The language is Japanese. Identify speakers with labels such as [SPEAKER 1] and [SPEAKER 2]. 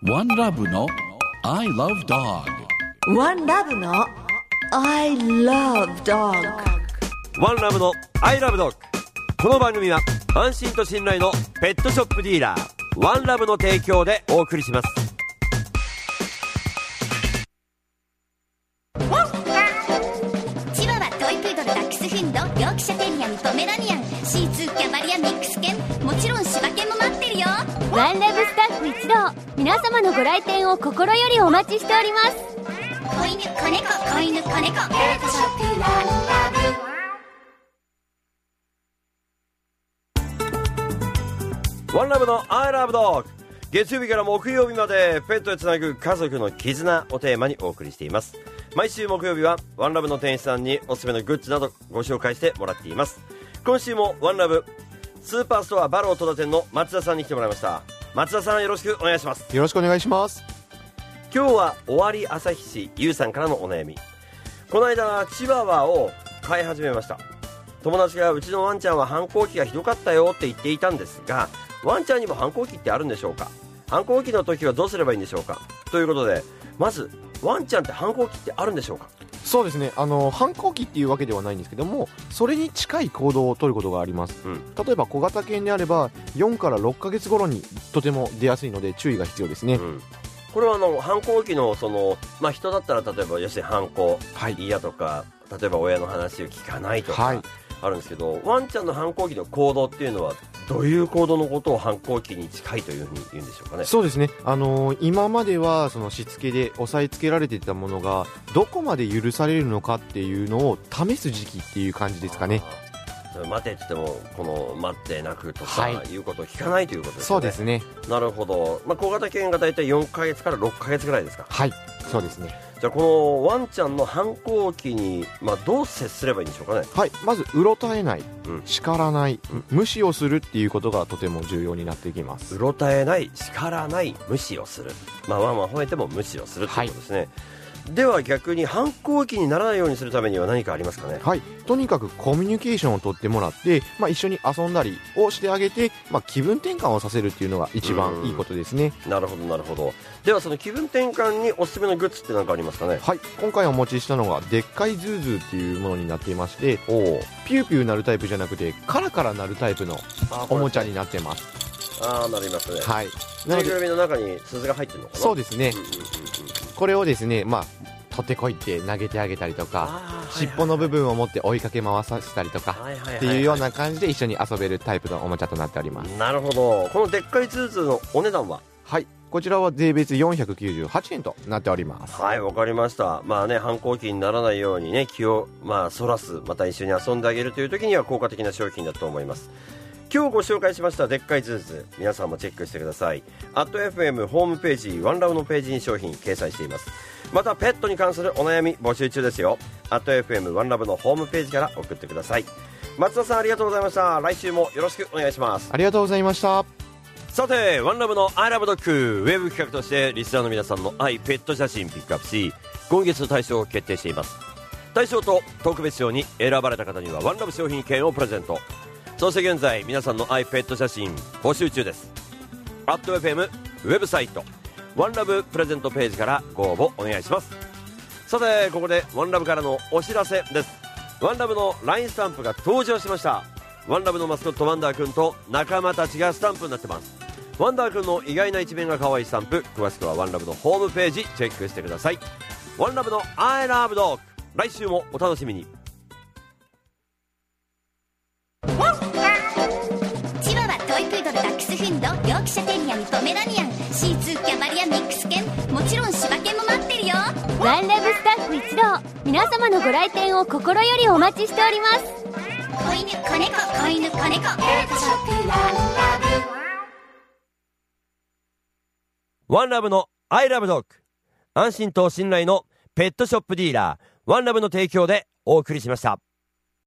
[SPEAKER 1] One Love の I Love Dog。
[SPEAKER 2] One Love の I Love Dog。
[SPEAKER 3] ワンラブの I Love Dog。 この番組は安心と信頼のペットショップディーラーワンラブの提供でお送りします。
[SPEAKER 4] チワワ、トイプードル、ダックスフンド、ヨークシャテリアン、ポメラニアン、シーツー、キャバリア、ミックス犬、もちろん柴犬も待ってるよ。
[SPEAKER 5] ワンラブスタッフ一同、皆様のご来店を心よりお待ちしております。
[SPEAKER 4] 子犬、子猫、子犬、子猫、ペットショップワンラブ。
[SPEAKER 3] ワンラブの I Love Dog。 月曜日から木曜日までペットへつなぐ家族の絆をテーマにお送りしています。毎週木曜日はワンラブの店員さんにおすすめのグッズなどご紹介してもらっています。今週もワンラブスーパーストアバロー戸田店の松田さんに来てもらいました。松田さん、よろしくお願いします。
[SPEAKER 6] よろしくお願いします。
[SPEAKER 3] 今日は尾張旭市ゆうさんからのお悩み。この間チワワを飼い始めました。友達がうちのワンちゃんは反抗期がひどかったよって言っていたんですが、ワンちゃんにも反抗期ってあるんでしょうか。反抗期の時はどうすればいいんでしょうか。ということで、まずワンちゃんって反抗期ってあるんでしょうか。
[SPEAKER 6] そうですね、反抗期っていうわけではないんですけども、それに近い行動を取ることがあります、例えば小型犬であれば4から6ヶ月頃にとても出やすいので注意が必要ですね、
[SPEAKER 3] これは反抗期の人だったら例えば要するに反抗、嫌とか、例えば親の話を聞かないとか、あるんですけど、ワンちゃんの反抗期の行動っていうのはどういう行動のことを反抗期に近いというふうに言うんでしょうかね。
[SPEAKER 6] そうですね、今まではそのしつけで押さえつけられていたものがどこまで許されるのかっていうのを試す時期っていう感じですかね。
[SPEAKER 3] 待てって言っても待ってなくとか、いうことを聞かないということですね。
[SPEAKER 6] そうですね。
[SPEAKER 3] なるほど、小型犬がだいたい4ヶ月から6ヶ月ぐらいですか。
[SPEAKER 6] はい、そうですね。
[SPEAKER 3] じゃあこのワンちゃんの反抗期に、どう接すればいいんでしょうかね。
[SPEAKER 6] はい、まずうろたえない、叱らない、無視をするっていうことがとても重要になってきます。
[SPEAKER 3] うろたえない、叱らない、無視をする、ワンは吠えても無視をするということですね、では逆に反抗期にならないようにするためには何かありますかね。
[SPEAKER 6] はい、とにかくコミュニケーションを取ってもらって、一緒に遊んだりをしてあげて、気分転換をさせるっていうのが一番いいことですね。
[SPEAKER 3] なるほどなるほど。ではその気分転換におすすめのグッズって何かありますかね。
[SPEAKER 6] はい、今回お持ちしたのがでっかいズーズーっていうものになっていまして、ピューピューなるタイプじゃなくてカラカラなるタイプのおもちゃになってます。
[SPEAKER 3] なりますね。
[SPEAKER 6] はい、
[SPEAKER 3] ぬいぐるみの中に鈴が入ってるのかな。
[SPEAKER 6] そうですね、これをですね、取ってこいって投げてあげたりとか、尻尾の部分を持って追いかけ回させたりとかっていうような感じで一緒に遊べるタイプのおもちゃとなっております。
[SPEAKER 3] なるほど。このでっかいズーズーのお値段は。
[SPEAKER 6] はい、こちらは税別498円となっております。
[SPEAKER 3] はい、わかりました。反抗期にならないようにね、気をそらす、また一緒に遊んであげるという時には効果的な商品だと思います。今日ご紹介しましたでっかいズーズー、皆さんもチェックしてください。@FM ホームページワンラブのページに商品掲載しています。またペットに関するお悩み募集中ですよ。@FM ワンラブのホームページから送ってください。松田さん、ありがとうございました。来週もよろしくお願いします。
[SPEAKER 6] ありがとうございました。
[SPEAKER 3] さて、ワンラブの I Love Dog ウェブ企画としてリスナーの皆さんの愛ペット写真ピックアップし、今月の大賞を決定しています。大賞と特別賞に選ばれた方にはワンラブ商品券をプレゼント。そして現在皆さんの愛ペット写真募集中です。@FM ウェブサイトワンラブプレゼントページからご応募お願いします。さて、ここでワンラブからのお知らせです。ワンラブの LINE スタンプが登場しました。ワンラブのマスコットワンダーくんと仲間たちがスタンプになってます。ワンダーくんの意外な一面が可愛いスタンプ、詳しくはワンラブのホームページチェックしてください。ワンラブの I Love Dog、 来週もお楽しみに。
[SPEAKER 4] チワワ、トイプードル、ダックスフンド、ヨークシャテリアン、ポメラニアン、シーツー、キャバリア、ミックス犬、もちろん柴犬も待ってるよ。
[SPEAKER 5] ワンラブスタッフ一同、皆様のご来店を心よりお待ちしております。
[SPEAKER 4] 子犬、子猫、子犬、子猫、ペットショップワンラブ。
[SPEAKER 3] ワンラブの I Love Dog、 安心と信頼のペットショップディーラーワンラブの提供でお送りしました。